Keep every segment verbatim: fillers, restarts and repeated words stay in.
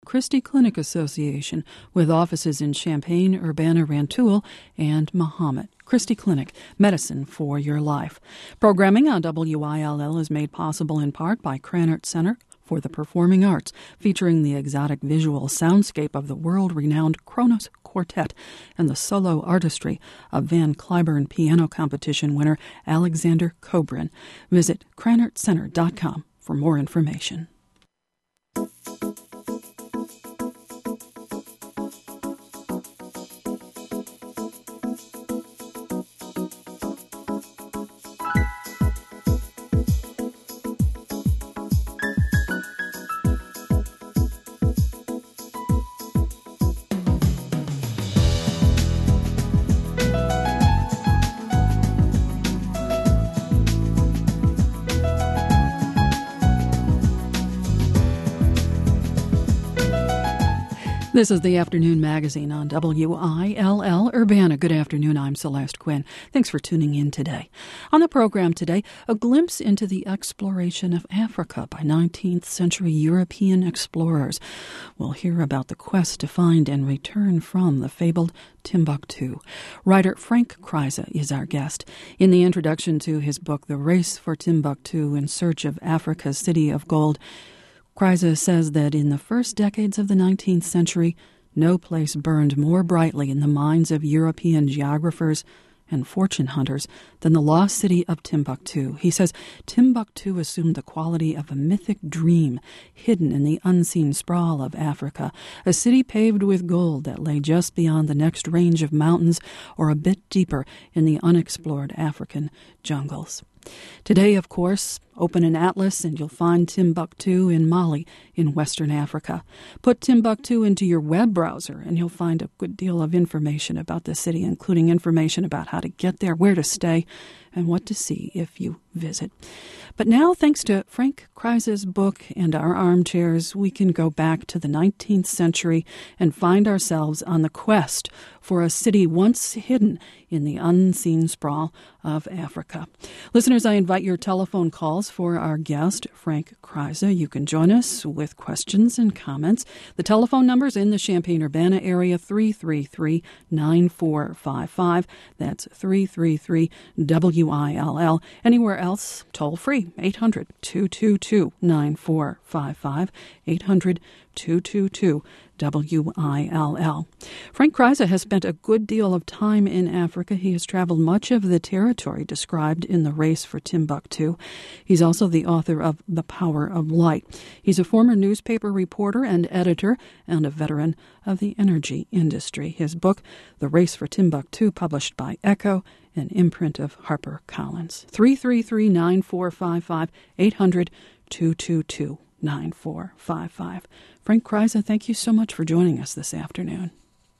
Christie Clinic Association, with offices in Champaign, Urbana-Rantoul, and Mahomet. Christie Clinic, medicine for your life. Programming on W I L L is made possible in part by Krannert Center for the Performing Arts, featuring the exotic visual soundscape of the world-renowned Kronos Quartet and the solo artistry of Van Cliburn piano competition winner Alexander Kobrin. Visit krannert center dot com for more information. This is the Afternoon Magazine on W I L L Urbana. Good afternoon, I'm Celeste Quinn. Thanks for tuning in today. On the program today, a glimpse into the exploration of Africa by nineteenth century European explorers. We'll hear about the quest to find and return from the fabled Timbuktu. Writer Frank Kreise is our guest. In the introduction to his book, The Race for Timbuktu in Search of Africa's City of Gold, Kreise says that in the first decades of the nineteenth century, no place burned more brightly in the minds of European geographers and fortune hunters than the lost city of Timbuktu. He says Timbuktu assumed the quality of a mythic dream hidden in the unseen sprawl of Africa, a city paved with gold that lay just beyond the next range of mountains or a bit deeper in the unexplored African jungles. Today, of course, open an atlas and you'll find Timbuktu in Mali in Western Africa. Put Timbuktu into your web browser and you'll find a good deal of information about the city, including information about how to get there, where to stay, and what to see if you visit. But now, thanks to Frank Kreise's book and our armchairs, we can go back to the nineteenth century and find ourselves on the quest for a city once hidden in the unseen sprawl of Africa. Listeners, I invite your telephone calls for our guest, Frank Kreise. You can join us with questions and comments. The telephone number's in the Champaign-Urbana area, three three three, nine four five five. That's three three three W I L L. Anywhere else, toll free, eight hundred, two two two, nine four five five, eight hundred, two two two, W I L L. Frank Kreise has spent a good deal of time in Africa. He has traveled much of the territory described in The Race for Timbuktu. He's also the author of The Power of Light. He's a former newspaper reporter and editor and a veteran of the energy industry. His book, The Race for Timbuktu, published by Echo, an imprint of HarperCollins. three three three, nine four five five, eight hundred, two two two, nine four five five. Frank Kreise, thank you so much for joining us this afternoon.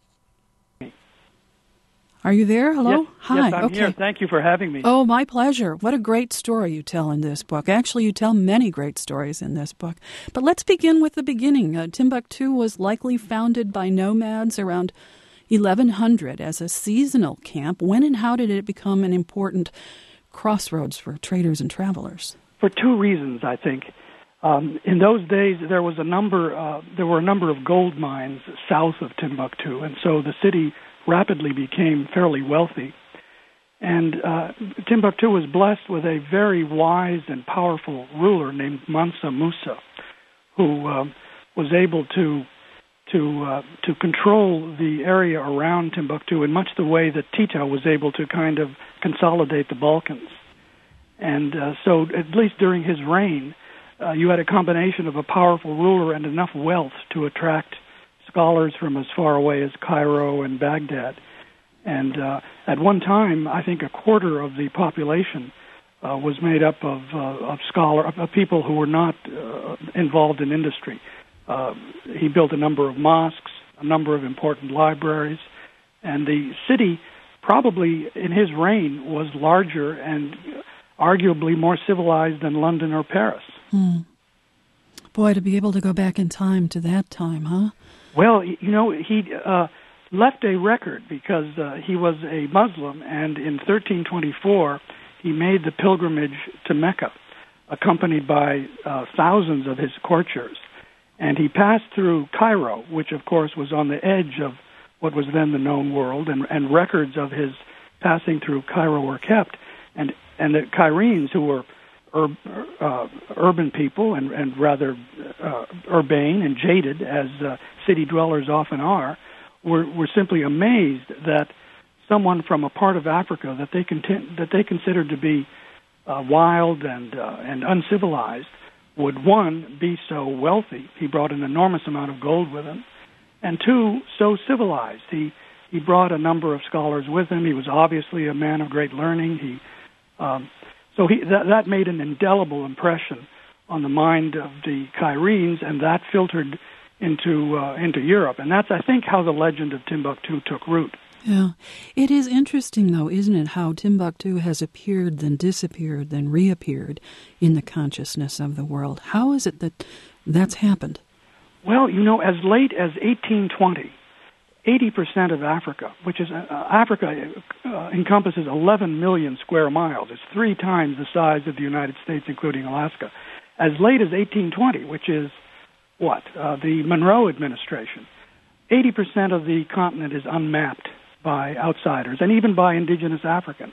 Are you there? Hello? Yes, Hi. Yes, I'm okay. here. Thank you for having me. Oh, my pleasure. What a great story you tell in this book. Actually, you tell many great stories in this book. But let's begin with the beginning. Uh, Timbuktu was likely founded by nomads around eleven hundred as a seasonal camp. When and how did it become an important crossroads for traders and travelers? For two reasons, I think. Um, in those days, there was a number. Uh, there were a number of gold mines south of Timbuktu, and so the city rapidly became fairly wealthy. And uh, Timbuktu was blessed with a very wise and powerful ruler named Mansa Musa, who uh, was able to to uh, to control the area around Timbuktu in much the way that Tito was able to kind of consolidate the Balkans. And uh, so, at least during his reign, uh, you had a combination of a powerful ruler and enough wealth to attract scholars from as far away as Cairo and Baghdad. And uh, at one time, I think a quarter of the population uh, was made up of uh, of scholar of people who were not uh, involved in industry. Uh, he built a number of mosques, a number of important libraries, and the city, probably in his reign, was larger and arguably more civilized than London or Paris. Hmm. Boy, to be able to go back in time to that time, huh? Well, you know, he uh, left a record because uh, he was a Muslim, and in thirteen twenty-four, he made the pilgrimage to Mecca, accompanied by uh, thousands of his courtiers. And he passed through Cairo, which, of course, was on the edge of what was then the known world, and, and records of his passing through Cairo were kept. And, and the Cairenes, who were ur, uh, urban people and, and rather uh, urbane and jaded, as uh, city dwellers often are, were, were simply amazed that someone from a part of Africa that they content, that they considered to be uh, wild and uh, and uncivilized would, one, be so wealthy. He brought an enormous amount of gold with him, and two, so civilized. He he brought a number of scholars with him. He was obviously a man of great learning. He um, so he that, that made an indelible impression on the mind of the Cairenes, and that filtered into uh, into Europe. And that's, I think, how the legend of Timbuktu took root. Yeah. It is interesting, though, isn't it, how Timbuktu has appeared, then disappeared, then reappeared in the consciousness of the world. How is it that that's happened? Well, you know, as late as eighteen twenty, eighty percent of Africa, which is, uh, Africa uh, encompasses eleven million square miles. It's three times the size of the United States, including Alaska. As late as eighteen twenty, which is, what, uh, the Monroe administration, eighty percent of the continent is unmapped by outsiders and even by indigenous Africans.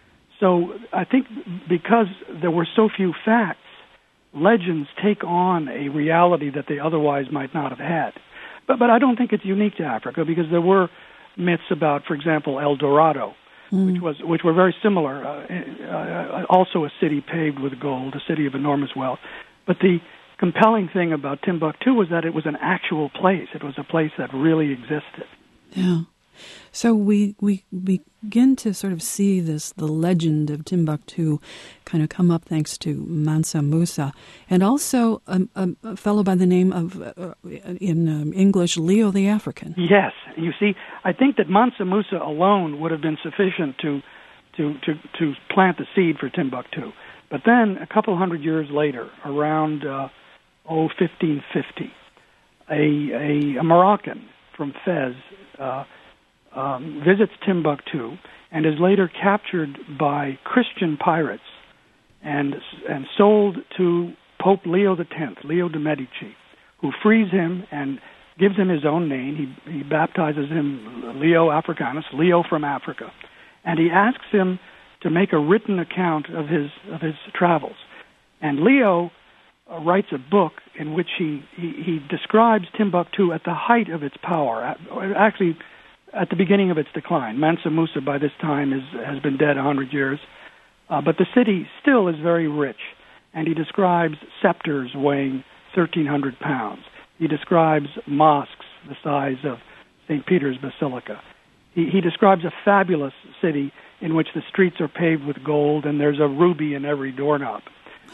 So I think because there were so few facts, legends take on a reality that they otherwise might not have had. But but I don't think it's unique to Africa, because there were myths about, for example, El Dorado, mm. which was which were very similar. Uh, uh, also a city paved with gold, a city of enormous wealth. But the compelling thing about Timbuktu was that it was an actual place. It was a place that really existed. Yeah. So we we begin to sort of see this, the legend of Timbuktu kind of come up thanks to Mansa Musa, and also a, a, a fellow by the name of, uh, in um, English, Leo the African. Yes. You see, I think that Mansa Musa alone would have been sufficient to, to, to, to plant the seed for Timbuktu. But then, a couple hundred years later, around, uh, oh, fifteen fifty, a, a, a Moroccan from Fez uh, Um, visits Timbuktu and is later captured by Christian pirates and and sold to Pope Leo the Tenth, Leo de' Medici, who frees him and gives him his own name. He, he baptizes him Leo Africanus, Leo from Africa, and he asks him to make a written account of his of his travels. And Leo uh, writes a book in which he, he, he describes Timbuktu at the height of its power, actually at the beginning of its decline. Mansa Musa by this time is, has been dead one hundred years, uh, but the city still is very rich, and he describes scepters weighing thirteen hundred pounds. He describes mosques the size of Saint Peter's Basilica. He, he describes a fabulous city in which the streets are paved with gold and there's a ruby in every doorknob.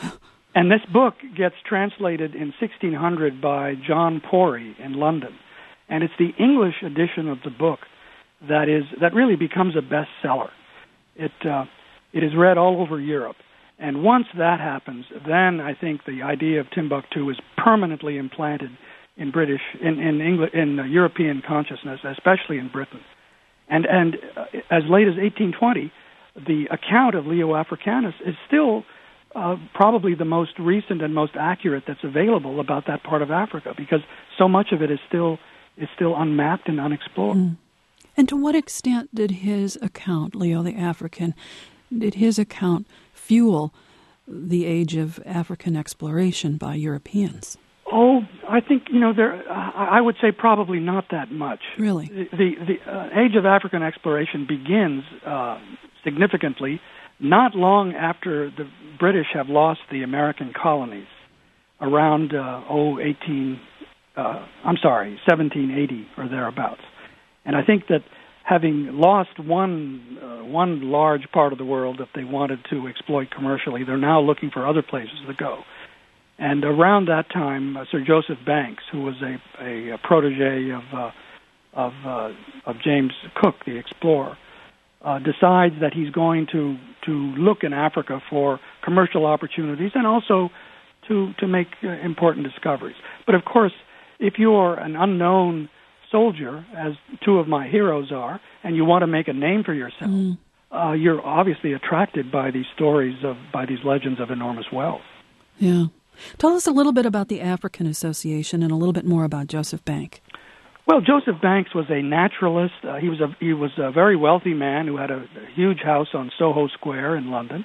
And this book gets translated in sixteen hundred by John Pori in London. And it's the English edition of the book that is that really becomes a bestseller. It uh, it is read all over Europe, and once that happens, then I think the idea of Timbuktu is permanently implanted in British in in English in uh, European consciousness, especially in Britain. And and uh, as late as eighteen twenty, the account of Leo Africanus is still uh, probably the most recent and most accurate that's available about that part of Africa, because so much of it is still is still unmapped and unexplored. Mm. And to what extent did his account, Leo the African, did his account fuel the age of African exploration by Europeans? Oh, I think, you know, there. Uh, I would say probably not that much. Really? The, the, the uh, age of African exploration begins uh, significantly not long after the British have lost the American colonies, around, uh, oh, eighteen... Uh, I'm sorry, seventeen eighty or thereabouts. And I think that having lost one uh, one large part of the world that they wanted to exploit commercially, they're now looking for other places to go. And around that time, uh, Sir Joseph Banks, who was a, a, a protege of uh, of, uh, of James Cook, the explorer, uh, decides that he's going to, to look in Africa for commercial opportunities and also to, to make uh, important discoveries. But of course, if you're an unknown soldier, as two of my heroes are, and you want to make a name for yourself, mm. uh, you're obviously attracted by these stories of, by these legends of enormous wealth. Yeah. Tell us a little bit about the African Association and a little bit more about Joseph Bank. Well, Joseph Banks was a naturalist. Uh, he was a he was a very wealthy man who had a, a huge house on Soho Square in London.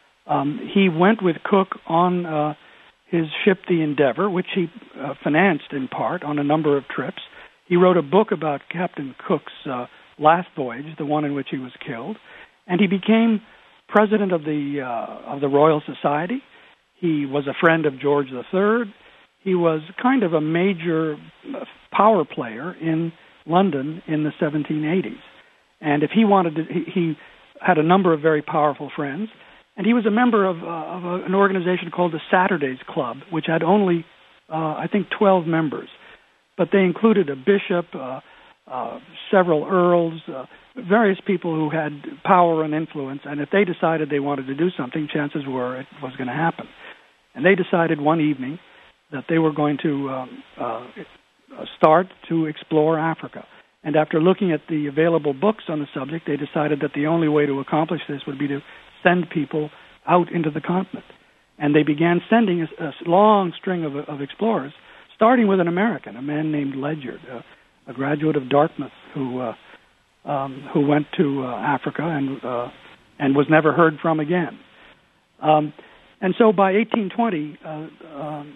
Um, he went with Cook on uh, his ship, the Endeavour, which he uh, financed in part on a number of trips. He wrote a book about Captain Cook's uh, last voyage, the one in which he was killed, and he became president of the uh, of the Royal Society. He was a friend of George the Third. He was kind of a major power player in London in the seventeen eighties. And if he wanted to, he, he had a number of very powerful friends. And he was a member of, uh, of a, an organization called the Saturdays Club, which had only, uh, I think, twelve members. But they included a bishop, uh, uh, several earls, uh, various people who had power and influence. And if they decided they wanted to do something, chances were it was going to happen. And they decided one evening that they were going to um, uh, start to explore Africa. And after looking at the available books on the subject, they decided that the only way to accomplish this would be to send people out into the continent. And they began sending a, a long string of, of explorers, starting with an American, a man named Ledyard, uh, a graduate of Dartmouth, who uh, um, who went to uh, Africa and uh, and was never heard from again. Um, and so by eighteen twenty, uh, um,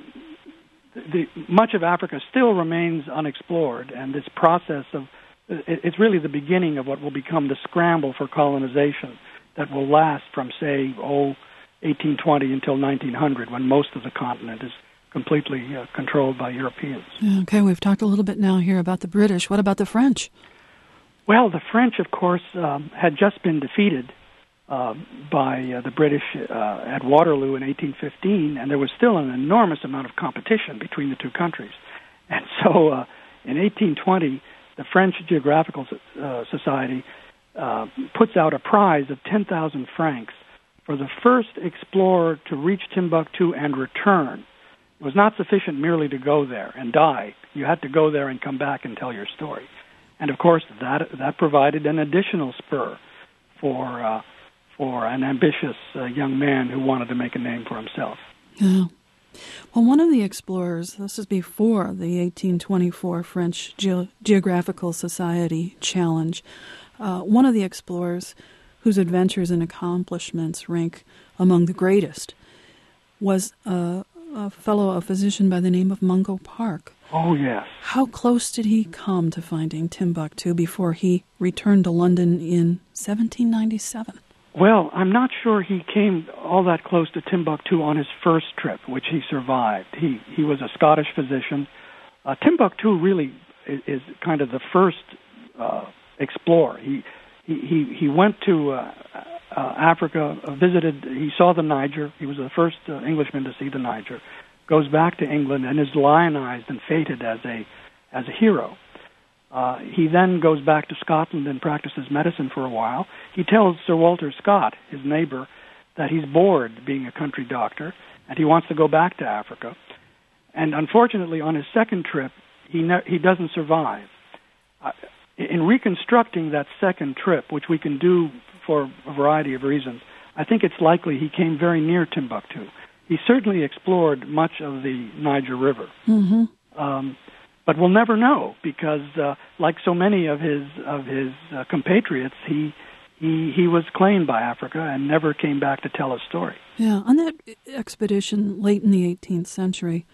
the, much of Africa still remains unexplored, and this process of it, it's really the beginning of what will become the scramble for colonization that will last from, say, oh, eighteen twenty until nineteen hundred, when most of the continent is completely uh, controlled by Europeans. Okay, we've talked a little bit now here about the British. What about the French? Well, the French, of course, um, had just been defeated uh, by uh, the British uh, at Waterloo in eighteen fifteen, and there was still an enormous amount of competition between the two countries. And so uh, in eighteen twenty, the French Geographical uh, Society uh, puts out a prize of ten thousand francs for the first explorer to reach Timbuktu and return. It was not sufficient merely to go there and die. You had to go there and come back and tell your story. And of course, that that provided an additional spur for uh, for an ambitious uh, young man who wanted to make a name for himself. Yeah. Well, one of the explorers, this is before the eighteen twenty-four French Ge- Geographical Society Challenge, uh, one of the explorers whose adventures and accomplishments rank among the greatest was uh, a fellow, a physician by the name of Mungo Park. Oh, yes. How close did he come to finding Timbuktu before he returned to London in seventeen ninety-seven? Well, I'm not sure he came all that close to Timbuktu on his first trip, which he survived. He he was a Scottish physician. Uh, Timbuktu really is, is kind of the first uh, explorer. He he he, he went to uh, uh, Africa, uh, visited. He saw the Niger. He was the first uh, Englishman to see the Niger. Goes back to England and is lionized and feted as a as a hero. Uh, he then goes back to Scotland and practices medicine for a while. He tells Sir Walter Scott, his neighbor, that he's bored being a country doctor and he wants to go back to Africa. And unfortunately, on his second trip, he ne- he doesn't survive. Uh, in reconstructing that second trip, which we can do for a variety of reasons, I think it's likely he came very near Timbuktu. He certainly explored much of the Niger River. Mm-hmm. Um, but we'll never know because, uh, like so many of his of his uh, compatriots, he he he was claimed by Africa and never came back to tell his story. Yeah, on that expedition late in the eighteenth century,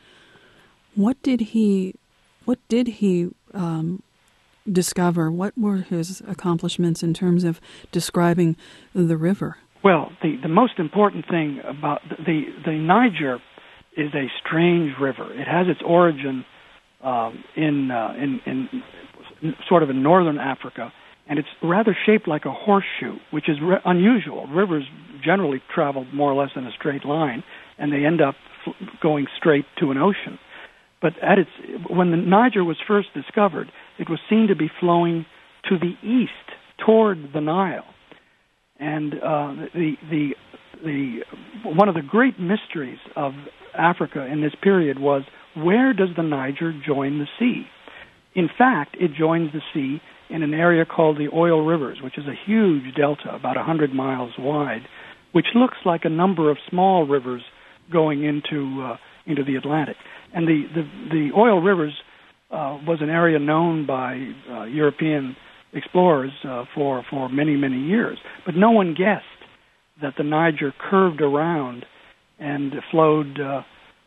what did he what did he um, discover? What were his accomplishments in terms of describing the river? Well, the, the most important thing about the the Niger is a strange river. It has its origin um, in, uh, in in sort of in northern Africa, and it's rather shaped like a horseshoe, which is re- unusual. Rivers generally travel more or less in a straight line, and they end up f- going straight to an ocean. But at its when the Niger was first discovered, it was seen to be flowing to the east toward the Nile. And uh, the the the one of the great mysteries of Africa in this period was, where does the Niger join the sea? In fact, it joins the sea in an area called the Oil Rivers, which is a huge delta, about one hundred miles wide, which looks like a number of small rivers going into uh, into the Atlantic. And the, the, the oil rivers uh, was an area known by uh, European explorers uh, for, for many, many years. But no one guessed that the Niger curved around and flowed uh,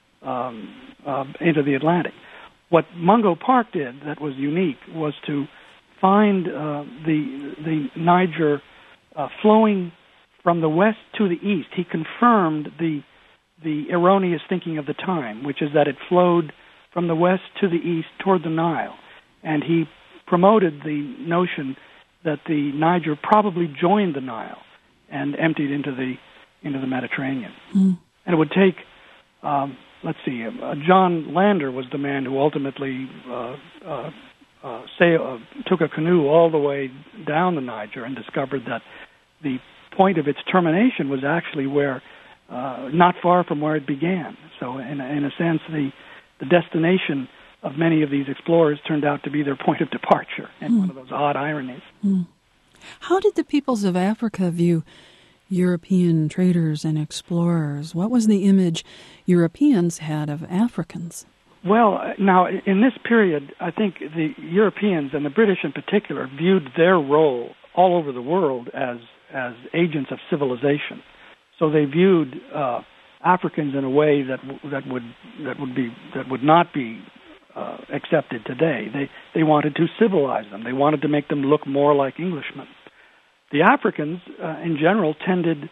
um, uh, into the Atlantic. What Mungo Park did that was unique was to find uh, the the Niger uh, flowing from the west to the east. He confirmed the the erroneous thinking of the time, which is that it flowed from the west to the east toward the Nile, and he promoted the notion that the Niger probably joined the Nile and emptied into the into the Mediterranean. Mm. And it would take, um, let's see, uh, John Lander was the man who ultimately uh, uh, uh, say, uh, took a canoe all the way down the Niger and discovered that the point of its termination was actually where, uh, not far from where it began. So in, in a sense, the, the destination of many of these explorers turned out to be their point of departure, and mm. one of those odd ironies. Mm. How did the peoples of Africa view European traders and explorers? What was the image Europeans had of Africans? Well, now, in this period, I think the Europeans, and the British in particular, viewed their role all over the world as as agents of civilization. So they viewed uh, Africans in a way that that would that would be that would not be uh, accepted today. They they wanted to civilize them. They wanted to make them look more like Englishmen. The Africans, uh, in general, tended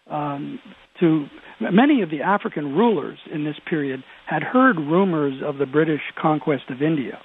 um, to... Many of the African rulers in this period had heard rumors of the British conquest of India,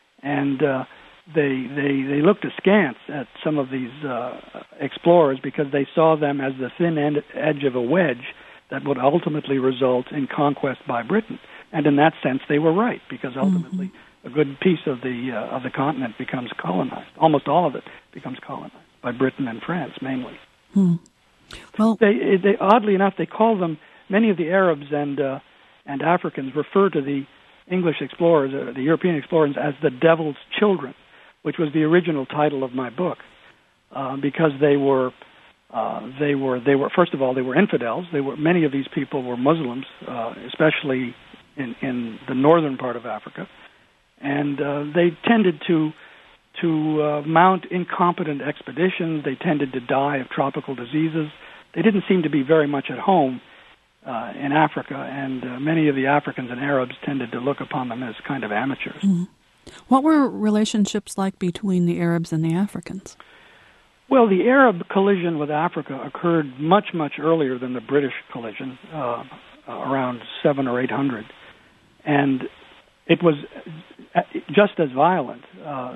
and uh, they, they they looked askance at some of these uh, explorers because they saw them as the thin end, edge of a wedge that would ultimately result in conquest by Britain. And in that sense, they were right, because ultimately mm-hmm. a good piece of the uh, of the continent becomes colonized. Almost all of it becomes colonized by Britain and France, mainly. Hmm. Well, they, they, oddly enough, they call them, many of the Arabs and uh, and Africans refer to the English explorers, uh, the European explorers, as the devil's children, which was the original title of my book, uh, because they were, uh, they were, they were. First of all, they were infidels. They were many of these people were Muslims, uh, especially in, in the northern part of Africa, and uh, they tended to. to uh, mount incompetent expeditions. They tended to die of tropical diseases. They didn't seem to be very much at home uh, in Africa, and uh, many of the Africans and Arabs tended to look upon them as kind of amateurs. Mm-hmm. What were relationships like between the Arabs and the Africans? Well, the Arab collision with Africa occurred much, much earlier than the British collision, uh, around seven or eight hundred, and it was just as violent. Uh,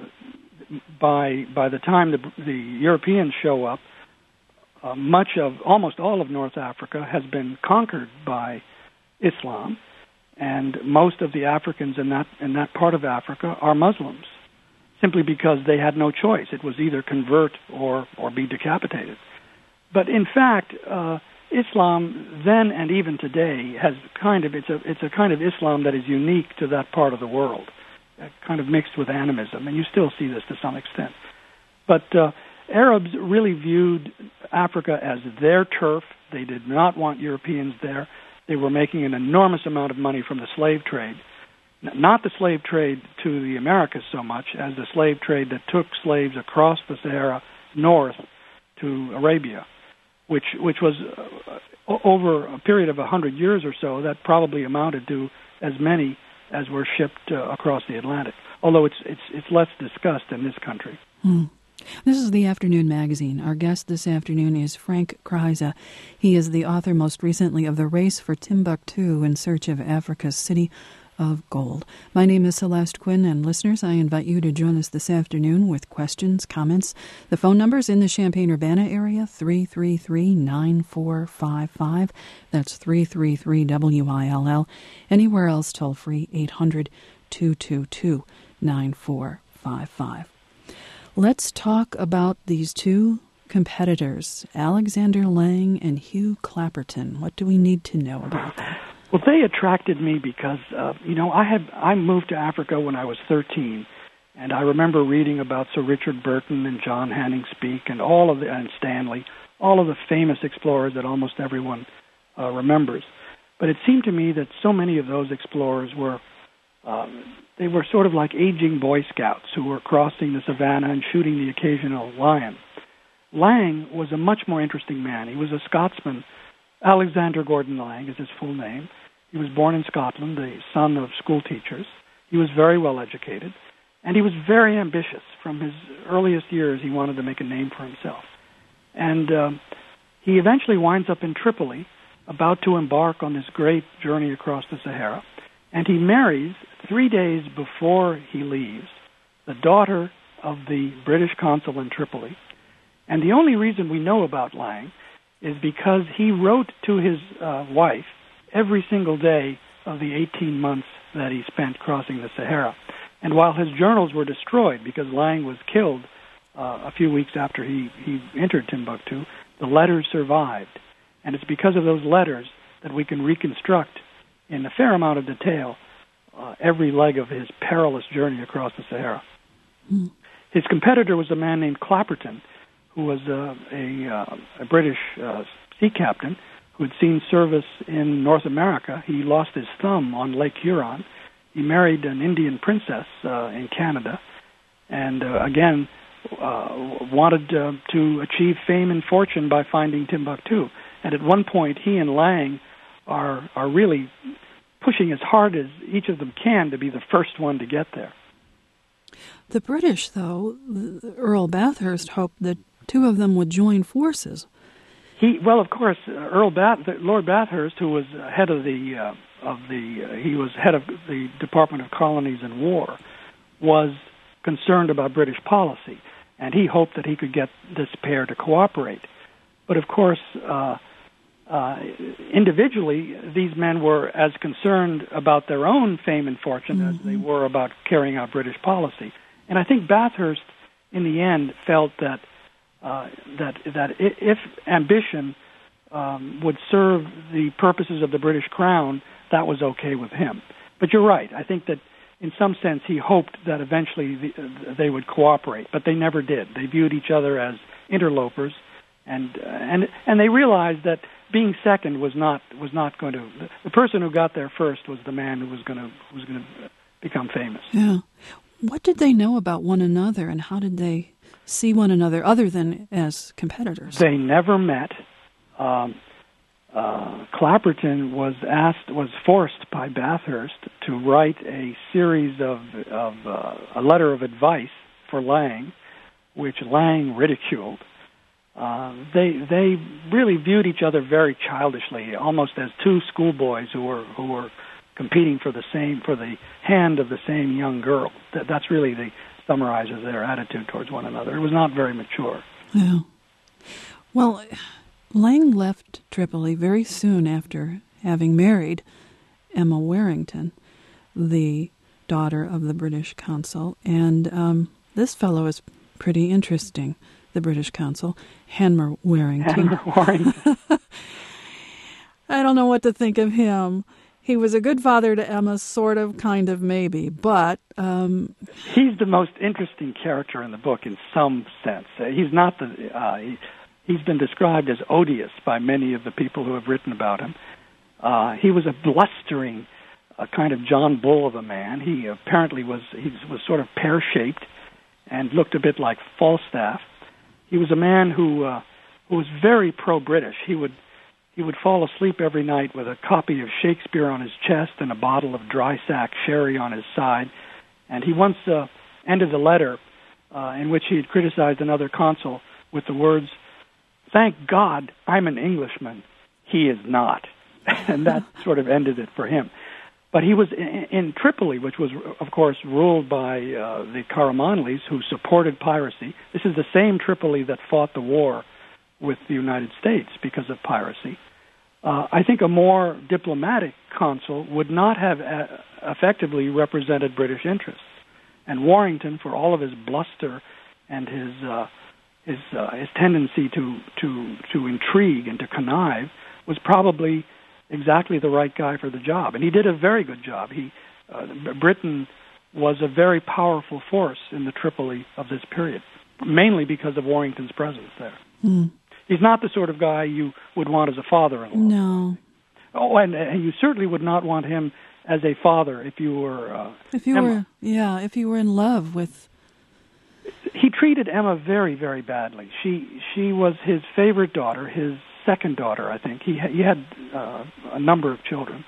By by the time the, the Europeans show up, uh, much of, almost all of North Africa has been conquered by Islam, and most of the Africans in that in that part of Africa are Muslims, simply because they had no choice. It was either convert or or be decapitated. But in fact, uh, Islam then and even today has kind of it's a it's a kind of Islam that is unique to that part of the world, kind of mixed with animism, and you still see this to some extent. But uh, Arabs really viewed Africa as their turf. They did not want Europeans there. They were making an enormous amount of money from the slave trade, not the slave trade to the Americas so much as the slave trade that took slaves across the Sahara north to Arabia, which which was uh, over a period of a hundred years or so, that probably amounted to as many as were shipped uh, across the Atlantic, although it's it's it's less discussed in this country. Hmm. This is the Afternoon Magazine. Our guest this afternoon is Frank Krause. He is the author most recently of The Race for Timbuktu in Search of Africa's City of Gold. My name is Celeste Quinn, and listeners, I invite you to join us this afternoon with questions, comments. The phone number's in the Champaign-Urbana area, three three three, nine four five five. That's three three three W I L L. Anywhere else, toll free, eight hundred, two two two, nine four five five. Let's talk about these two competitors, Alexander Lang and Hugh Clapperton. What do we need to know about them? Well, they attracted me because, uh, you know, I had I moved to Africa when I was thirteen, and I remember reading about Sir Richard Burton and John Hanning Speke and all of the, and Stanley, all of the famous explorers that almost everyone uh, remembers. But it seemed to me that so many of those explorers were, um, they were sort of like aging Boy Scouts who were crossing the savannah and shooting the occasional lion. Lang was a much more interesting man. He was a Scotsman. Alexander Gordon Lang is his full name. He was born in Scotland, the son of school teachers. He was very well educated, and he was very ambitious. From his earliest years, he wanted to make a name for himself. And um, he eventually winds up in Tripoli, about to embark on this great journey across the Sahara, and he marries, three days before he leaves, the daughter of the British consul in Tripoli. And the only reason we know about Lang is because he wrote to his uh, wife every single day of the eighteen months that he spent crossing the Sahara. And while his journals were destroyed because Lang was killed uh, a few weeks after he, he entered Timbuktu, the letters survived. And it's because of those letters that we can reconstruct in a fair amount of detail uh, every leg of his perilous journey across the Sahara. Mm. His competitor was a man named Clapperton, who was uh, a, uh, a British uh, sea captain who had seen service in North America. He lost his thumb on Lake Huron. He married an Indian princess uh, in Canada, and uh, again uh, wanted uh, to achieve fame and fortune by finding Timbuktu. And at one point, he and Lang are are really pushing as hard as each of them can to be the first one to get there. The British, though, Earl Bathurst hoped that two of them would join forces. He well, of course, uh, Earl Bath, Lord Bathurst, who was head of the uh, of the uh, he was head of the Department of Colonies and War, was concerned about British policy, and he hoped that he could get this pair to cooperate. But of course, uh, uh, individually, these men were as concerned about their own fame and fortune mm-hmm. as they were about carrying out British policy. And I think Bathurst, in the end, felt that uh, that that if ambition um, would serve the purposes of the British Crown, that was okay with him. But you're right. I think that in some sense he hoped that eventually the, uh, they would cooperate, but they never did. They viewed each other as interlopers, and uh, and and they realized that being second was not was not going to. The person who got there first was the man who was going to who was going to become famous. Yeah. What did they know about one another, and how did they see one another other than as competitors? They never met. Um, uh, Clapperton was asked, was forced by Bathurst to write a series of, of uh, a letter of advice for Lang, which Lang ridiculed. Uh, they they really viewed each other very childishly, almost as two schoolboys who were who were competing for the same for the hand of the same young girl. That, that's really the summarizes their attitude towards one another. It was not very mature. Yeah. Well, Lang left Tripoli very soon after having married Emma Warrington, the daughter of the British consul, and um, this fellow is pretty interesting. The British consul, Hanmer Warrington. Hanmer Warrington. I don't know what to think of him. He was a good father to Emma, sort of, kind of, maybe, but... Um, he's the most interesting character in the book in some sense. Uh, he's not the... Uh, he, he's been described as odious by many of the people who have written about him. Uh, he was a blustering uh, kind of John Bull of a man. He apparently was he was sort of pear-shaped and looked a bit like Falstaff. He was a man who uh, who was very pro-British. He would he would fall asleep every night with a copy of Shakespeare on his chest and a bottle of dry sack sherry on his side. And he once uh, ended a letter uh, in which he had criticized another consul with the words, "Thank God I'm an Englishman. He is not." And that sort of ended it for him. But he was in, in Tripoli, which was, of course, ruled by uh, the Karamanlis, who supported piracy. This is the same Tripoli that fought the war with the United States because of piracy. Uh, I think a more diplomatic consul would not have uh, effectively represented British interests. And Warrington, for all of his bluster and his uh, his uh, his tendency to, to to intrigue and to connive, was probably exactly the right guy for the job. And he did a very good job. He uh, Britain was a very powerful force in the Tripoli of this period, mainly because of Warrington's presence there. Mm. He's not the sort of guy you would want as a father-in-law. No. Oh, and, and you certainly would not want him as a father if you were uh, if you Emma. were yeah if you were in love with. He treated Emma very, very badly. She she was his favorite daughter, his second daughter, I think. He ha- he had uh, a number of children,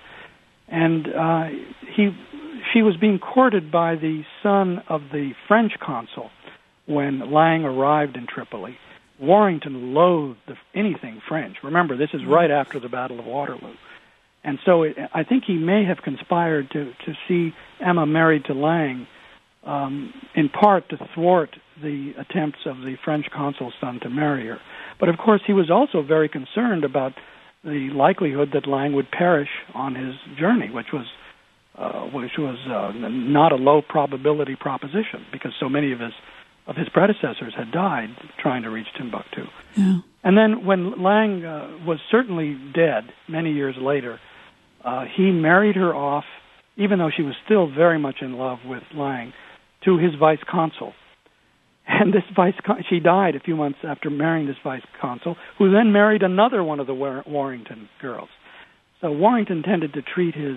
and uh, he she was being courted by the son of the French consul when Lang arrived in Tripoli. Warrington loathed the, anything French. Remember, this is right after the Battle of Waterloo. And so it, I think he may have conspired to, to see Emma married to Lang, um, in part to thwart the attempts of the French consul's son to marry her. But of course, he was also very concerned about the likelihood that Lang would perish on his journey, which was uh, which was uh, not a low probability proposition, because so many of his of his predecessors had died trying to reach Timbuktu. Yeah. And then when Lang uh, was certainly dead many years later, uh, he married her off, even though she was still very much in love with Lang, to his vice consul. And this vice con- she died a few months after marrying this vice consul, who then married another one of the War- Warrington girls. So Warrington tended to treat his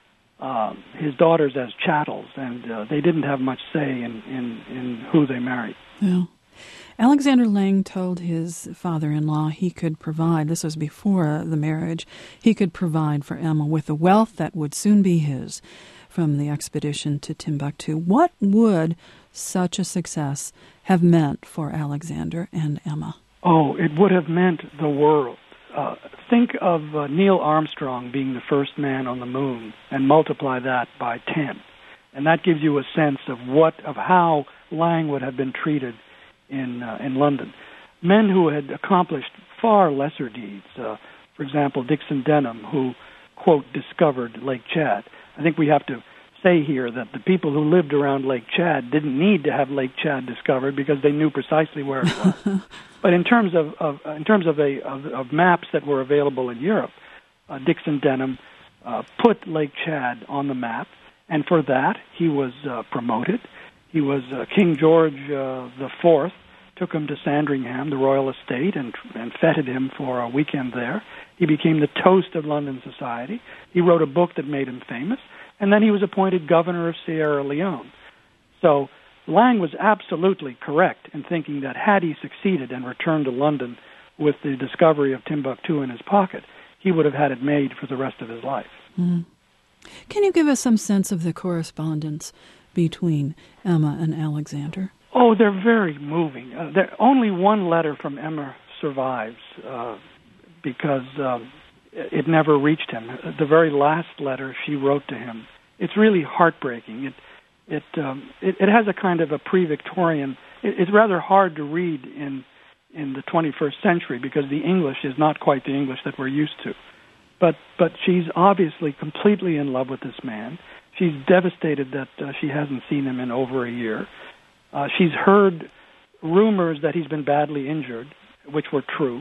uh, his daughters as chattels, and uh, they didn't have much say in, in, in who they married. Yeah. Alexander Lang told his father-in-law he could provide, this was before the marriage, he could provide for Emma with the wealth that would soon be his from the expedition to Timbuktu. What would such a success have meant for Alexander and Emma? Oh, it would have meant the world. Uh, think of uh, Neil Armstrong being the first man on the moon and multiply that by ten. And that gives you a sense of what, of how Lang would have been treated in uh, in London. Men who had accomplished far lesser deeds. Uh, for example, Dixon Denham, who, quote, discovered Lake Chad. I think we have to say here that the people who lived around Lake Chad didn't need to have Lake Chad discovered because they knew precisely where it was. But in terms of, of in terms of, a, of, of maps that were available in Europe, uh, Dixon Denham uh, put Lake Chad on the map, and for that he was uh, promoted. He was uh, King George uh, the Fourth took him to Sandringham, the royal estate, and and feted him for a weekend there. He became the toast of London society. He wrote a book that made him famous, and then he was appointed governor of Sierra Leone. So Lang was absolutely correct in thinking that had he succeeded and returned to London with the discovery of Timbuktu in his pocket, he would have had it made for the rest of his life. Mm. Can you give us some sense of the correspondence between Emma and Alexander? Oh, they're very moving. Uh, there, only one letter from Emma survives uh, because um, it never reached him. The very last letter she wrote to him, it's really heartbreaking. It it um, it, it has a kind of a pre-Victorian. It, it's rather hard to read in in the twenty-first century because the English is not quite the English that we're used to. But but she's obviously completely in love with this man. She's devastated that uh, she hasn't seen him in over a year. Uh, she's heard rumors that he's been badly injured, which were true.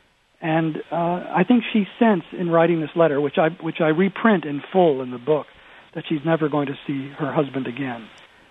And uh, I think she sensed in writing this letter, which I which I reprint in full in the book, that she's never going to see her husband again.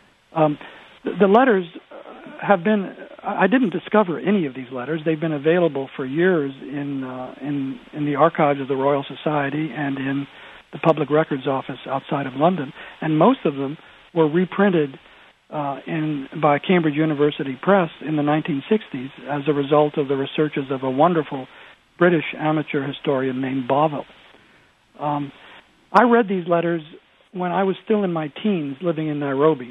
Um, the, the letters have been, I didn't discover any of these letters. They've been available for years in uh, in in the archives of the Royal Society and in the Public Records Office outside of London, and most of them were reprinted uh, in by Cambridge University Press in the nineteen sixties as a result of the researches of a wonderful British amateur historian named Boville. Um, I read these letters when I was still in my teens living in Nairobi,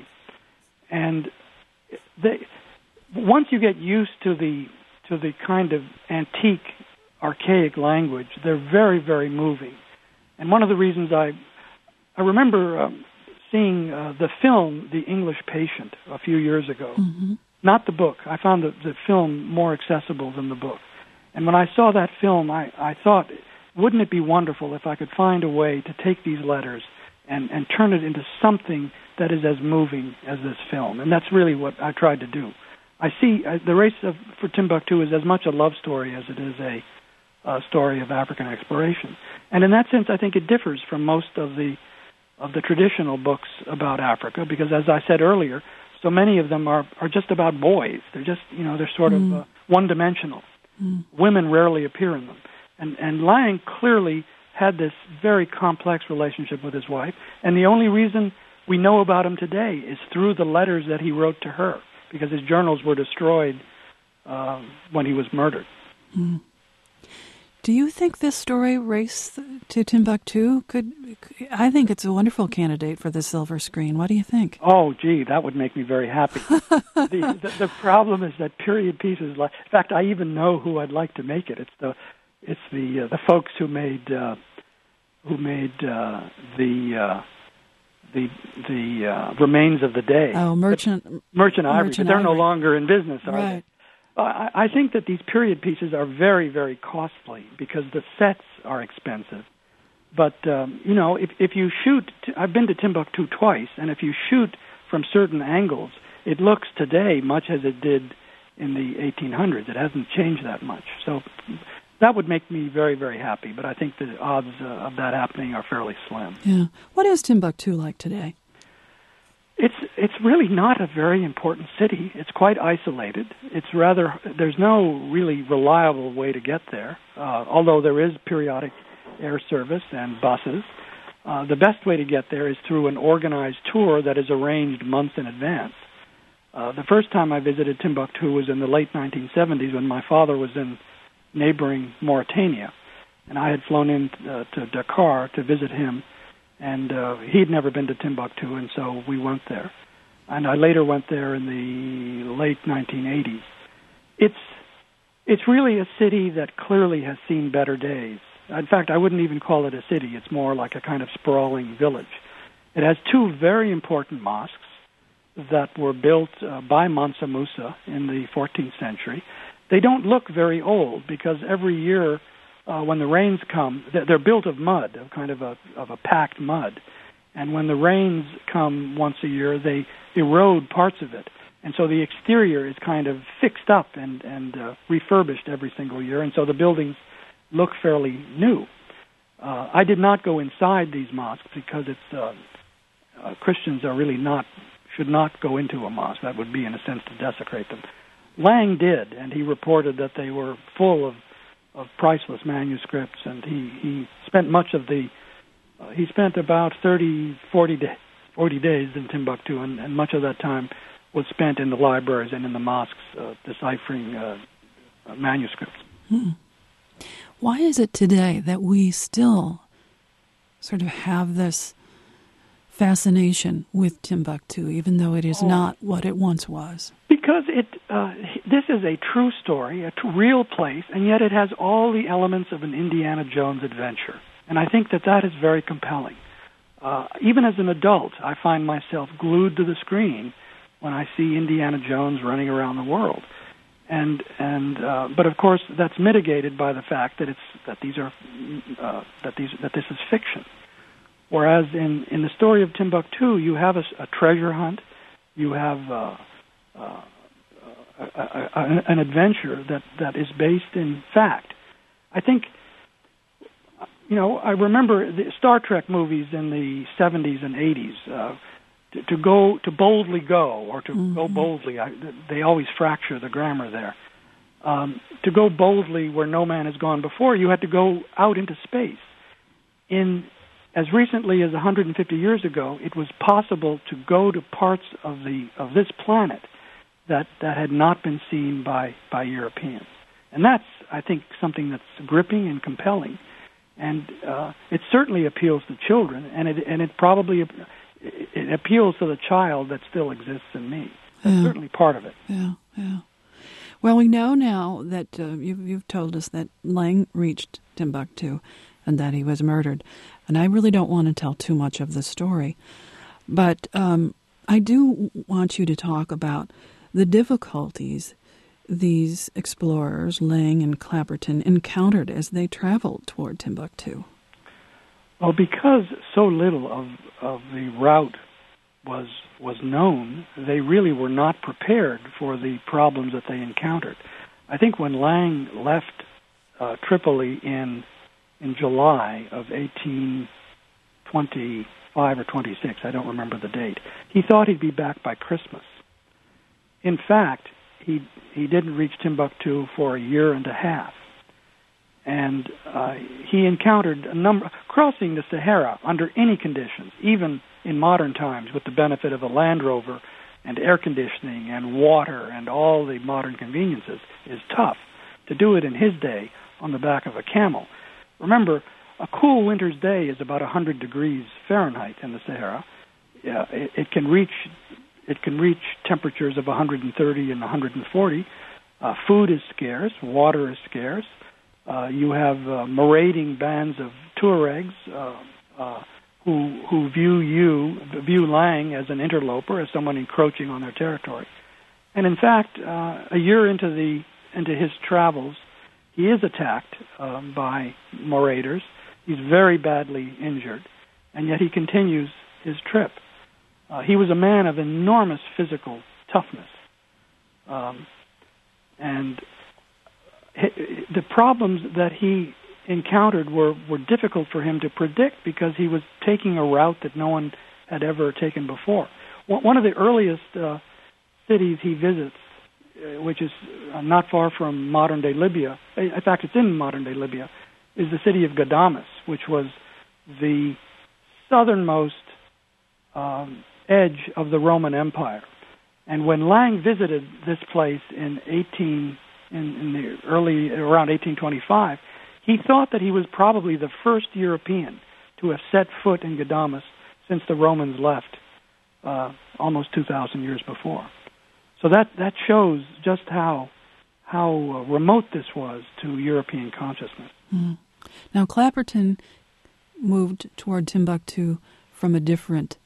and they, once you get used to the to the kind of antique, archaic language, they're very, very moving. And one of the reasons I I remember um, seeing uh, the film The English Patient a few years ago, mm-hmm. not the book. I found the, the film more accessible than the book. And when I saw that film, I, I thought, wouldn't it be wonderful if I could find a way to take these letters and, and turn it into something that is as moving as this film? And that's really what I tried to do. I see uh, the race of, for Timbuktu is as much a love story as it is a, a story of African exploration. And in that sense, I think it differs from most of the of the traditional books about Africa, because as I said earlier, so many of them are, are just about boys. They're just, you know, they're sort mm. of uh, one-dimensional. Mm. Women rarely appear in them. And, and Lang clearly had this very complex relationship with his wife, and the only reason we know about him today is through the letters that he wrote to her, because his journals were destroyed uh, when he was murdered. Mm. Do you think this story, Race to Timbuktu, could... I think it's a wonderful candidate for the silver screen. What do you think? Oh, gee, that would make me very happy. the, the, the problem is that period pieces... Like, in fact, I even know who I'd like to make it. It's the it's the uh, the folks who made uh, who made uh, the uh, the the uh, Remains of the Day. Oh, Merchant but, Merchant Ivory. Merchant but they're Ivory. no longer in business, are right. they? I, I think that these period pieces are very, very costly because the sets are expensive. But, um, you know, if, if you shoot, I've been to Timbuktu twice, and if you shoot from certain angles, it looks today much as it did in the eighteen hundreds. It hasn't changed that much. So that would make me very, very happy. But I think the odds uh, of that happening are fairly slim. Yeah. What is Timbuktu like today? It's it's really not a very important city. It's quite isolated. It's rather, there's no really reliable way to get there, uh, although there is periodic air service and buses. Uh, the best way to get there is through an organized tour that is arranged months in advance. Uh, the first time I visited Timbuktu was in the late nineteen seventies when my father was in neighboring Mauritania, and I had flown in uh, to Dakar to visit him. And uh, he'd never been to Timbuktu, and so we went there. And I later went there in the late nineteen eighties. It's it's really a city that clearly has seen better days. In fact, I wouldn't even call it a city. It's more like a kind of sprawling village. It has two very important mosques that were built uh, by Mansa Musa in the fourteenth century. They don't look very old because every year Uh, when the rains come, they're built of mud, of kind of a of a packed mud, and when the rains come once a year, they erode parts of it, and so the exterior is kind of fixed up and and uh, refurbished every single year, and so the buildings look fairly new. Uh, I did not go inside these mosques because it's uh, uh, Christians are really not should not go into a mosque. That would be, in a sense, to desecrate them. Lang did, and he reported that they were full of of priceless manuscripts, and he, he spent much of the, uh, he spent about thirty, forty, day, forty days in Timbuktu, and, and much of that time was spent in the libraries and in the mosques uh, deciphering uh, uh, manuscripts. Hmm. Why is it today that we still sort of have this fascination with Timbuktu, even though it is oh. not what it once was? Because it, uh, this is a true story, a t- real place, and yet it has all the elements of an Indiana Jones adventure. And I think that that is very compelling. Uh, even as an adult, I find myself glued to the screen when I see Indiana Jones running around the world. And and uh, but of course that's mitigated by the fact that it's that these are uh, that these that this is fiction. Whereas in, in the story of Timbuktu, you have a, a treasure hunt, you have uh, uh, a, a, a, an adventure that, that is based in fact. I think, you know, I remember the Star Trek movies in the seventies and eighties. Uh, to, to go to boldly go, or to mm-hmm. go boldly, I, they always fracture the grammar there. Um, to go boldly where no man has gone before, you had to go out into space. In As recently as one hundred fifty years ago, it was possible to go to parts of the of this planet that, that had not been seen by, by Europeans. And that's, I think, something that's gripping and compelling. And uh, it certainly appeals to children, and it and it probably it appeals to the child that still exists in me. That's yeah. certainly part of it. Yeah, yeah. Well, we know now that uh, you've, you've told us that Lang reached Timbuktu and that he was murdered. And I really don't want to tell too much of the story. But um, I do want you to talk about the difficulties these explorers, Lang and Clapperton, encountered as they traveled toward Timbuktu. Well, because so little of, of the route was was known, they really were not prepared for the problems that they encountered. I think when Lang left uh, Tripoli in in July of eighteen twenty-five or twenty-six, I don't remember the date, he thought he'd be back by Christmas. In fact, he he didn't reach Timbuktu for a year and a half. and uh, he encountered a number, crossing the Sahara under any conditions, even in modern times with the benefit of a Land Rover and air conditioning and water and all the modern conveniences, is tough. To do it in his day on the back of a camel. Remember, a cool winter's day is about one hundred degrees Fahrenheit in the Sahara. Uh, it, it can reach it can reach temperatures of one hundred thirty and one hundred forty. Uh, food is scarce, water is scarce. Uh, you have uh, marauding bands of Tuaregs uh, uh, who who view you view Lang as an interloper, as someone encroaching on their territory. And in fact, uh, a year into the into his travels, he is attacked um, by marauders. He's very badly injured, and yet he continues his trip. Uh, he was a man of enormous physical toughness. Um, and he, the problems that he encountered were, were difficult for him to predict because he was taking a route that no one had ever taken before. One of the earliest uh, cities he visits, uh, which is uh, not far from modern-day Libya, in fact, it's in modern-day Libya, is the city of Ghadames, which was the southernmost um, edge of the Roman Empire. And when Lang visited this place in eighteen in, in the early around eighteen twenty-five, he thought that he was probably the first European to have set foot in Ghadames since the Romans left uh, almost two thousand years before. So that that shows just how how uh, remote this was to European consciousness. Mm. Now, Clapperton moved toward Timbuktu from a different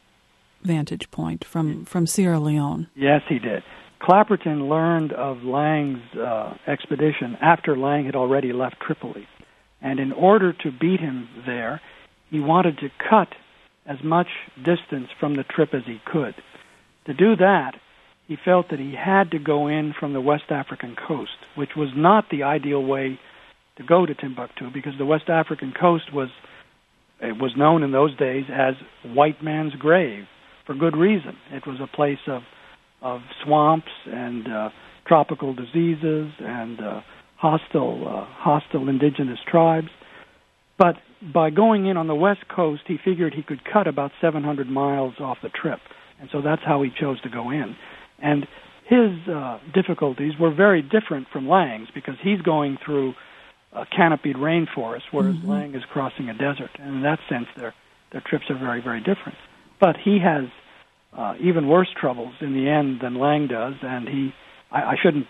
vantage point, from, from Sierra Leone. Yes, he did. Clapperton learned of Lang's uh, expedition after Lang had already left Tripoli. And in order to beat him there, he wanted to cut as much distance from the trip as he could. To do that, he felt that he had to go in from the West African coast, which was not the ideal way to go to Timbuktu, because the West African coast was it was known in those days as white man's grave, for good reason. It was a place of of swamps and uh, tropical diseases and uh, hostile uh, hostile indigenous tribes. But by going in on the west coast, he figured he could cut about seven hundred miles off the trip, and so that's how he chose to go in. And his uh, difficulties were very different from Lang's, because he's going through a canopied rainforest, whereas mm-hmm. Lang is crossing a desert. And in that sense, their their trips are very, very different. But he has uh, even worse troubles in the end than Lang does, and he, I, I shouldn't,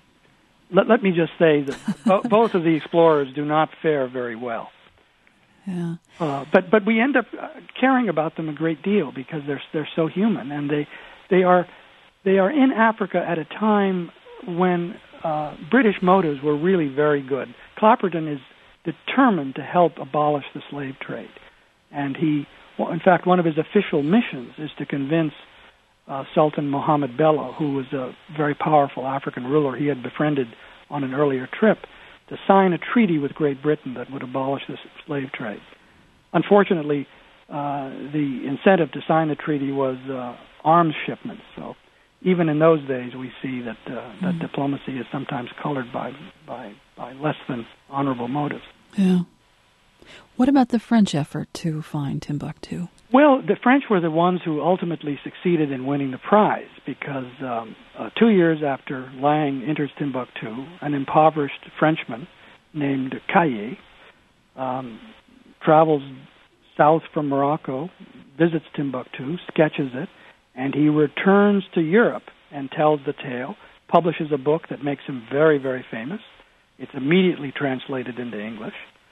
let, let me just say that bo- both of the explorers do not fare very well. Yeah. Uh, but but we end up uh, caring about them a great deal because they're they're so human, and they they are they are in Africa at a time when uh, British motives were really very good. Clapperton is determined to help abolish the slave trade, and he, well, in fact, one of his official missions is to convince uh, Sultan Mohammed Bello, who was a very powerful African ruler he had befriended on an earlier trip, to sign a treaty with Great Britain that would abolish the slave trade. Unfortunately, uh, the incentive to sign the treaty was uh, arms shipments. So even in those days, we see that uh, mm. that diplomacy is sometimes colored by, by by less than honorable motives. Yeah. What about the French effort to find Timbuktu? Well, the French were the ones who ultimately succeeded in winning the prize, because um, uh, two years after Lang enters Timbuktu, an impoverished Frenchman named Caillé um, travels south from Morocco, visits Timbuktu, sketches it, and he returns to Europe and tells the tale, publishes a book that makes him very, very famous. It's immediately translated into English,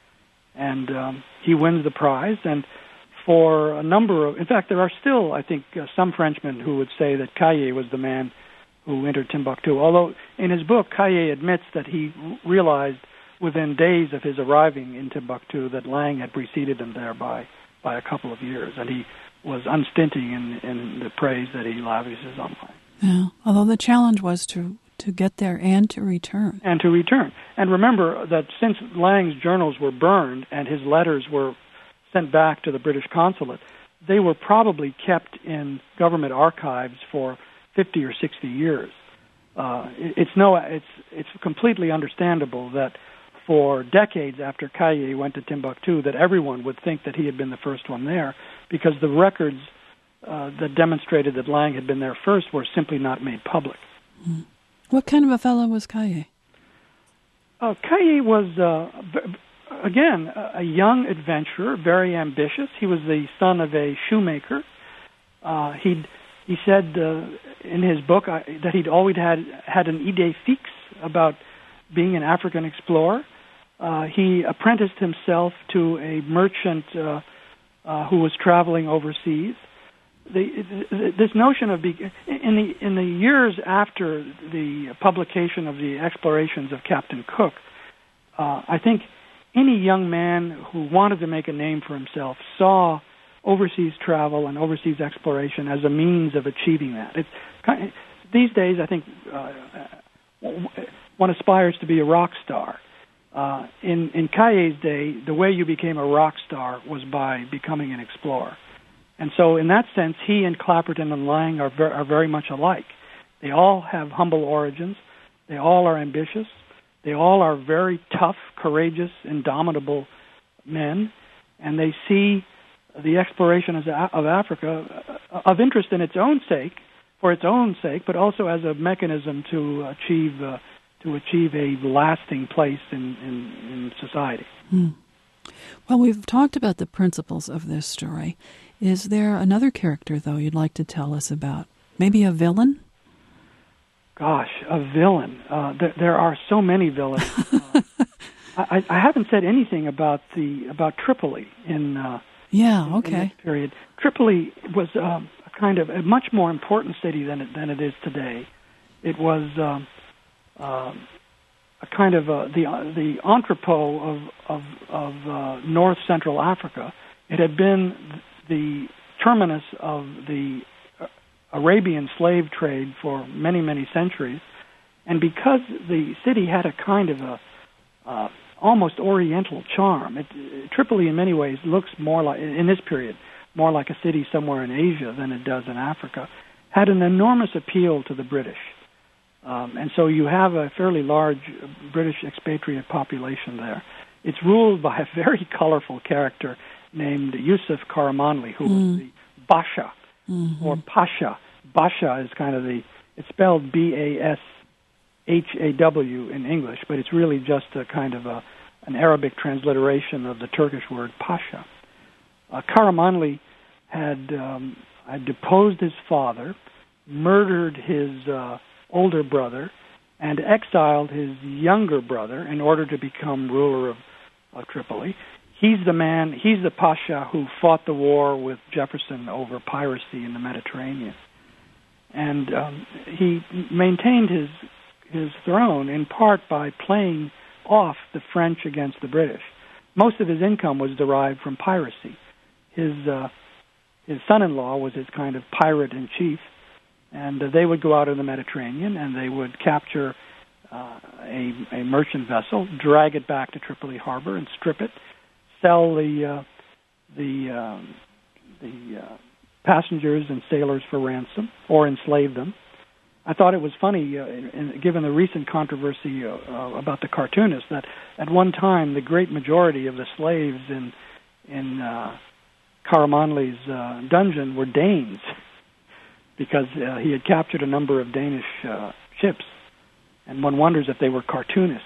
and um, he wins the prize. And for a number of, in fact, there are still, I think, uh, some Frenchmen who would say that Caillé was the man who entered Timbuktu, although in his book, Caillé admits that he realized within days of his arriving in Timbuktu that Lang had preceded him there by, by a couple of years, and he was unstinting in, in the praise that he lavishes on Lang. Yeah, although the challenge was to, to get there and to return. And to return. And remember that since Lang's journals were burned and his letters were sent back to the British consulate, they were probably kept in government archives for fifty or sixty years. Uh, it, it's no, it's it's completely understandable that for decades after Kaye went to Timbuktu that everyone would think that he had been the first one there, because the records uh, that demonstrated that Lang had been there first were simply not made public. Mm. What kind of a fellow was Kaye? Uh, Kaye was, uh, again, a young adventurer, very ambitious. He was the son of a shoemaker. Uh, he'd, he said uh, in his book uh, that he'd always had, had an idée fixe about being an African explorer. Uh, he apprenticed himself to a merchant uh, uh, who was traveling overseas. The, the, this notion of be, in the in the years after the publication of the explorations of Captain Cook, uh, I think any young man who wanted to make a name for himself saw overseas travel and overseas exploration as a means of achieving that. It's kind of, these days, I think uh, one aspires to be a rock star. Uh, in in Kaye's day, the way you became a rock star was by becoming an explorer. And so in that sense, he and Clapperton and Lang are, ver- are very much alike. They all have humble origins. They all are ambitious. They all are very tough, courageous, indomitable men. And they see the exploration of, of Africa uh, of interest in its own sake, for its own sake, but also as a mechanism to achieve uh, to achieve a lasting place in, in, in society. Hmm. Well, we've talked about the principles of this story. Is there another character, though, you'd like to tell us about? Maybe a villain? Gosh, a villain. Uh, th- there are so many villains. uh, I, I haven't said anything about the about Tripoli in uh, yeah, in, okay. in this period. Tripoli was um, a kind of a much more important city than it, than it is today. It was um, uh, a kind of uh, the uh, the entrepot of of, of uh, North Central Africa. It had been the terminus of the Arabian slave trade for many, many centuries. And because the city had a kind of a uh, almost oriental charm, it, Tripoli in many ways looks more like, in this period, more like a city somewhere in Asia than it does in Africa, had an enormous appeal to the British. Um, and so you have a fairly large British expatriate population there. It's ruled by a very colorful character named Yusuf Karamanli, who mm. was the Basha, mm-hmm. or Pasha. Basha is kind of the, it's spelled B A S H A W in English, but it's really just a kind of a, an Arabic transliteration of the Turkish word Pasha. Uh, Karamanli had, um, had deposed his father, murdered his uh, older brother, and exiled his younger brother in order to become ruler of, of Tripoli. He's the man, he's the Pasha who fought the war with Jefferson over piracy in the Mediterranean. And um, he maintained his his throne in part by playing off the French against the British. Most of his income was derived from piracy. His uh, his son-in-law was his kind of pirate-in-chief, and uh, they would go out in the Mediterranean and they would capture uh, a, a merchant vessel, drag it back to Tripoli harbor and strip it, sell the uh, the um, the uh, passengers and sailors for ransom, or enslave them. I thought it was funny, uh, in, given the recent controversy uh, uh, about the cartoonist, that at one time the great majority of the slaves in in uh, Karamanli's uh, dungeon were Danes, because uh, he had captured a number of Danish uh, ships, and one wonders if they were cartoonists.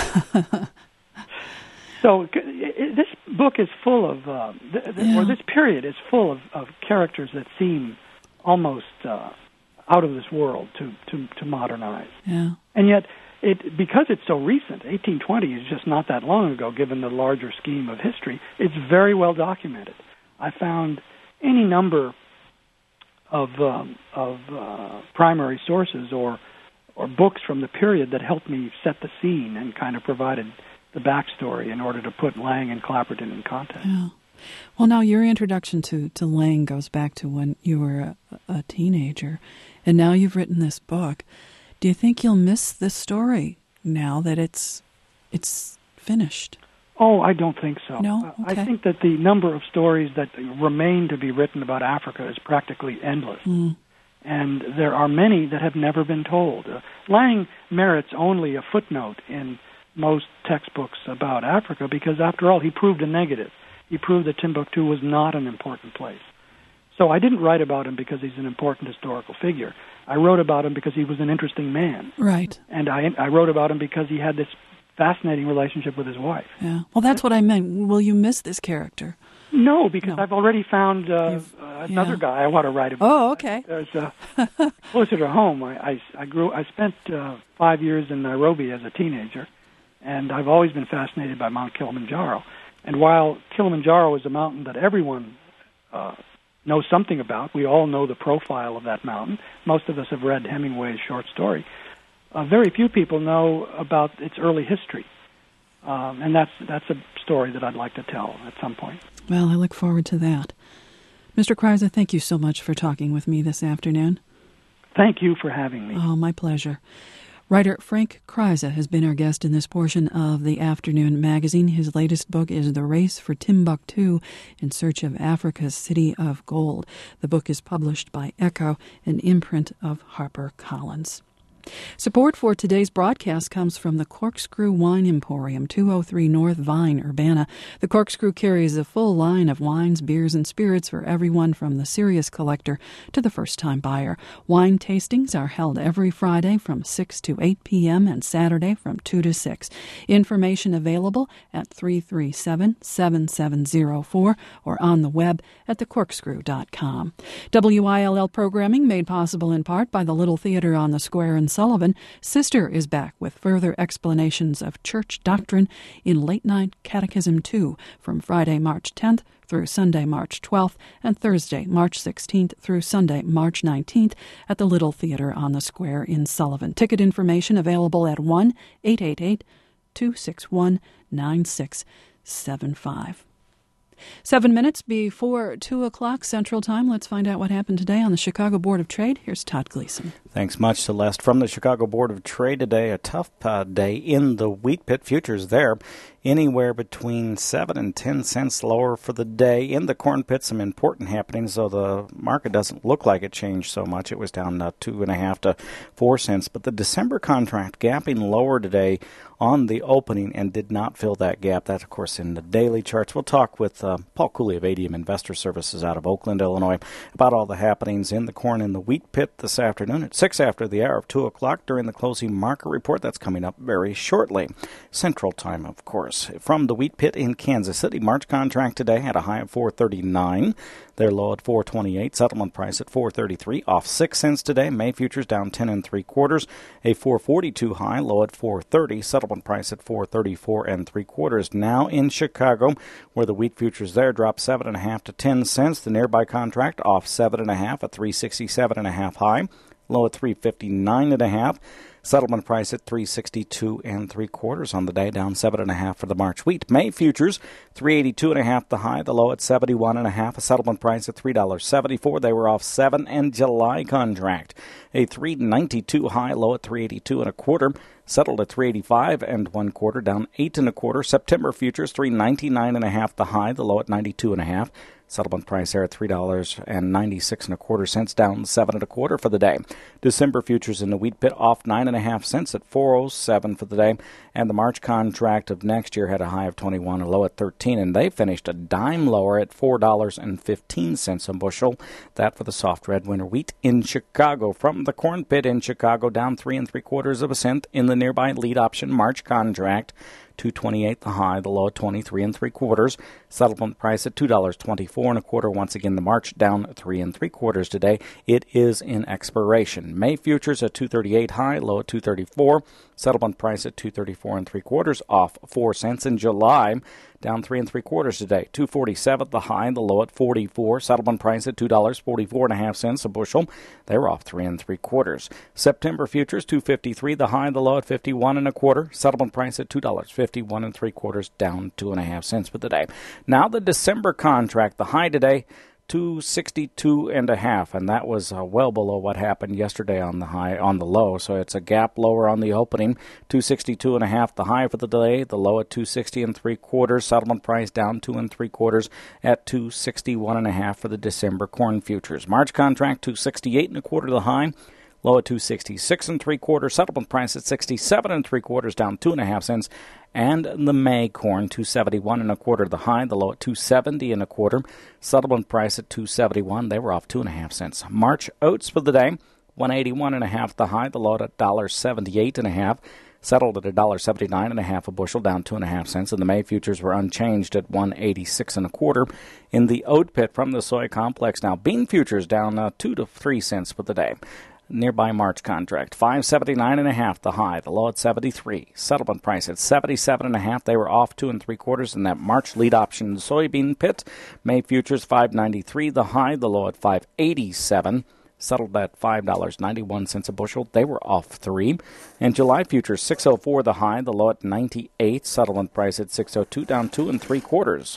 So it, this book is full of, uh, th- th- yeah. or this period is full of, of characters that seem almost uh, out of this world to, to, to modernize. Yeah. And yet, it because it's so recent, eighteen twenty is just not that long ago, given the larger scheme of history, it's very well documented. I found any number of um, of uh, primary sources or or books from the period that helped me set the scene and kind of provided the backstory in order to put Lang and Clapperton in context. Yeah. Well, now your introduction to, to Lang goes back to when you were a, a teenager, and now you've written this book. Do you think you'll miss this story now that it's it's finished? Oh, I don't think so. No? Okay. I think that the number of stories that remain to be written about Africa is practically endless. Mm. And there are many that have never been told. Uh, Lang merits only a footnote in most textbooks about Africa because, after all, he proved a negative. He proved that Timbuktu was not an important place. So I didn't write about him because he's an important historical figure. I wrote about him because he was an interesting man. Right. And I, I wrote about him because he had this fascinating relationship with his wife. Yeah. Well, that's what I meant. Will you miss this character? No, because No. I've already found uh, uh, another yeah. guy I want to write about. Oh, okay. There's uh, closer to home. I, I, I grew. I spent uh, five years in Nairobi as a teenager, and I've always been fascinated by Mount Kilimanjaro. And while Kilimanjaro is a mountain that everyone uh, knows something about, we all know the profile of that mountain. Most of us have read Hemingway's short story. Uh, very few people know about its early history. Um, and that's that's a story that I'd like to tell at some point. Well, I look forward to that. Mister Kreise, thank you so much for talking with me this afternoon. Thank you for having me. Oh, my pleasure. Writer Frank Kreise has been our guest in this portion of the Afternoon Magazine. His latest book is The Race for Timbuktu, in Search of Africa's City of Gold. The book is published by Echo, an imprint of HarperCollins. Support for today's broadcast comes from the Corkscrew Wine Emporium, two oh three North Vine, Urbana. The Corkscrew carries a full line of wines, beers, and spirits for everyone from the serious collector to the first-time buyer. Wine tastings are held every Friday from six to eight p.m. and Saturday from two to six. Information available at three three seven, seven seven zero four or on the web at the corkscrew dot com. W I L L programming made possible in part by the Little Theater on the Square in Sullivan. Sister is back with further explanations of church doctrine in Late Night Catechism two from Friday, March tenth through Sunday, March twelfth, and Thursday, March sixteenth through Sunday, March nineteenth at the Little Theater on the Square in Sullivan. Ticket information available at one eight eight eight, two six one, nine six seven five. Seven minutes before two o'clock Central Time. Let's find out what happened today on the Chicago Board of Trade. Here's Todd Gleason. Thanks much, Celeste. From the Chicago Board of Trade today, a tough uh, day in the wheat pit futures there. Anywhere between seven and ten cents lower for the day. In the corn pit, some important happenings, though the market doesn't look like it changed so much. It was down uh, two and a half to four cents. But the December contract gapping lower today on the opening and did not fill that gap. That, of course, in the daily charts. We'll talk with uh, Paul Cooley of A D M Investor Services out of Oakland, Illinois, about all the happenings in the corn and the wheat pit this afternoon at six after the hour of two o'clock during the closing market report. That's coming up very shortly. Central Time, of course. From the wheat pit in Kansas City, March contract today had a high of four thirty-nine. They're low at four twenty-eight. Settlement price at four thirty-three, off six cents today. May futures down ten and three quarters. A four forty-two high, low at four thirty. Settlement price at four thirty-four and three quarters. Now in Chicago, where the wheat futures there dropped seven and a half to ten cents. The nearby contract off seven and a half at three sixty-seven and a half high, low at three fifty-nine and a half. Settlement price at three sixty-two and three quarters on the day, down seven and a half for the March wheat. May futures three eighty-two and a half the high, the low at seventy-one and a half. A settlement price at three seventy-four. They were off seven, and July contract a three ninety-two high, low at three eighty-two and a quarter. Settled at three eighty-five and one quarter, down eight and a quarter. September futures three ninety-nine and a half the high, the low at ninety-two and a half. Settlement price there at three dollars and ninety-six and a quarter cents, down seven and a quarter for the day. December futures in the wheat pit off nine and a half cents at four oh seven for the day. And the March contract of next year had a high of twenty-one, a low at thirteen, and they finished a dime lower at four dollars and fifteen cents a bushel. That for the soft red winter wheat in Chicago. From the corn pit in Chicago, down three and three quarters of a cent in the nearby lead option March contract. two twenty-eight the high, the low at twenty-three and three quarters. Settlement price at two dollars and twenty-four and a quarter. Once again, the March down three and three quarters today. It is in expiration. May futures at two thirty-eight high, low at two thirty-four. Settlement price at two thirty-four and three quarters, off four cents. In July, down three and three quarters today. two forty-seven the high, the low at forty-four. Settlement price at two dollars and forty-four and a half cents a bushel. They were off three and three quarters. September futures two fifty-three the high, the low at fifty-one and a quarter. Settlement price at two dollars and fifty-one and three quarters, down two and a half cents for the day. Now the December contract, the high today, two sixty-two and a half, and that was uh, well below what happened yesterday on the high, on the low. So it's a gap lower on the opening. two sixty-two and a half the high for the day, the low at two sixty and three quarters. Settlement price down two and three quarters at two sixty-one and a half for the December corn futures. March contract two sixty-eight and a quarter the high, low at two sixty-six and three quarters. Settlement price at sixty-seven and three quarters, down two and a half cents. And the May corn, two seventy-one and a quarter the high, the low at two seventy and a quarter. Settlement price at two seventy-one. They were off two and a half cents. March oats for the day, one eighty-one and a half the high, the low at one dollar seventy-eight and a half. Settled at one dollar seventy-nine and a half a bushel, down two and a half cents. And the May futures were unchanged at one eighty-six and a quarter. In the oat pit from the soy complex, now bean futures down uh, two to three cents for the day. Nearby March contract, five seventy-nine and a half the high, the low at seventy-three. Settlement price at seventy-seven and a half. They were off two and three quarters in that March lead option soybean pit. May futures five ninety-three the high, the low at five eighty-seven. Settled at five dollars and ninety-one cents a bushel. They were off three. And July futures six oh four the high, the low at ninety-eight. Settlement price at six oh two, down two and three quarters.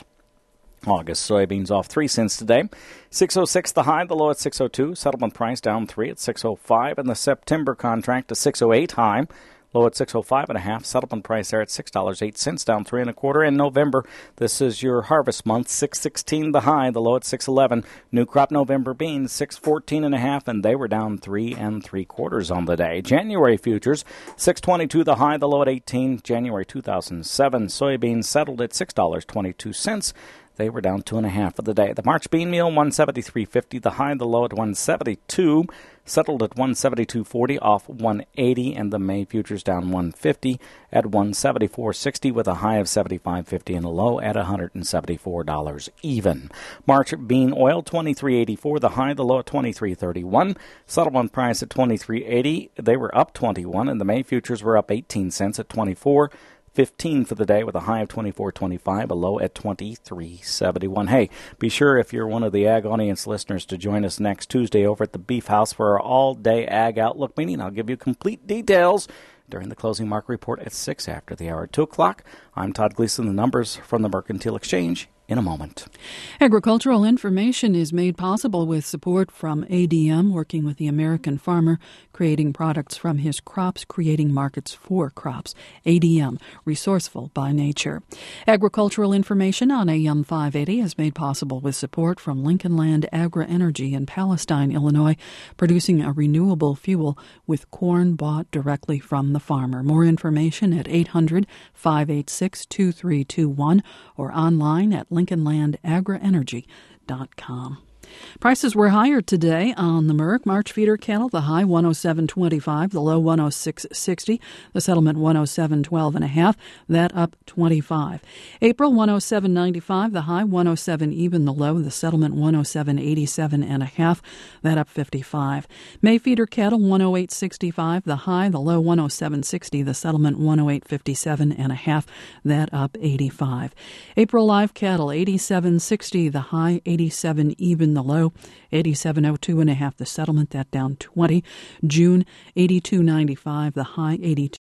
August soybeans off three cents today. six oh six the high, the low at six oh two. Settlement price down three at six oh five. And the September contract to six oh eight high, low at six oh five and a half. Settlement price there at six dollars and eight cents, down three and a quarter. In November, this is your harvest month. six sixteen the high, the low at six eleven. New crop November beans six fourteen and a half, and they were down three and three quarters on the day. January futures six twenty-two the high, the low at eighteen. January two thousand seven soybeans settled at six dollars and twenty-two cents. They were down two and a half for the day. The March bean meal one seventy-three fifty, the high, the low at one seventy-two, settled at one seventy-two forty, off one eighty, and the May futures down one fifty at one seventy-four sixty with a high of seventy-five fifty and a low at one hundred seventy-four dollars even. March bean oil twenty-three eighty-four, the high, the low at twenty-three thirty-one, settlement price at twenty-three eighty. They were up twenty-one, and the May futures were up eighteen cents at twenty-four fifteen for the day with a high of twenty-four twenty-five, a low at twenty-three seventy-one. Hey, be sure if you're one of the Ag Audience listeners to join us next Tuesday over at the Beef House for our all-day Ag Outlook meeting. I'll give you complete details during the closing market report at six after the hour. two o'clock, I'm Todd Gleason. The numbers from the Mercantile Exchange in a moment. Agricultural information is made possible with support from A D M, working with the American farmer, creating products from his crops, creating markets for crops. A D M, resourceful by nature. Agricultural information on A M five eighty is made possible with support from Lincoln Land Agri-Energy in Palestine, Illinois, producing a renewable fuel with corn bought directly from the farmer. More information at eight hundred, five eight six, two three two one or online at lincoln land agri energy dot com. Prices were higher today on the Merc. March feeder cattle, the high one oh seven twenty-five, the low one oh six sixty, the settlement one oh seven twelve and a half, that up twenty-five. April one oh seven ninety-five, the high one oh seven even, the low, the settlement one oh seven eighty-seven and a half, that up fifty-five. May feeder cattle one oh eight sixty-five, the high, the low one oh seven sixty, the settlement one oh eight fifty-seven and a half, that up eighty-five. April live cattle eighty-seven sixty, the high, eighty-seven even, the low, eighty-seven oh two and a half, the settlement, that down twenty. June eighty-two ninety-five, the high, eighty-two